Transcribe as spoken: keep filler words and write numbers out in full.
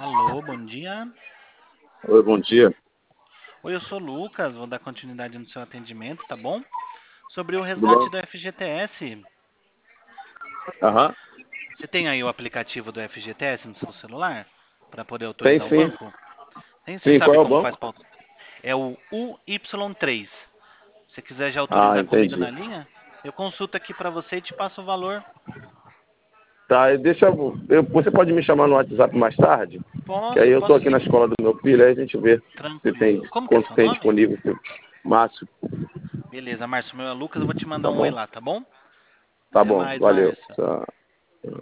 Alô, bom dia. Oi, bom dia. Oi, eu sou o Lucas, vou dar continuidade no seu atendimento, tá bom? Sobre o Tudo resgate bom? do F G T S. Aham. Você tem aí o aplicativo do F G T S no seu celular para poder Tem autorizar o sim. banco? Tem, você Sim, qual sabe é o como faz banco? para É o U Y três. Se você quiser já Ah, autorizar comigo entendi. na linha, eu consulto aqui para você e te passo o valor. Tá, e deixa eu, eu- você pode me chamar no WhatsApp mais tarde? Que aí Posso, eu tô posso aqui na sim. escola do meu filho, aí a gente vê se tem, Tranquilo. Como que é quanto seu tem nome? disponível. Márcio, Beleza, Márcio, meu é Lucas, eu vou te mandar tá um oi bom? lá, tá bom? Tá Até bom, mais, valeu. Márcio. Tchau.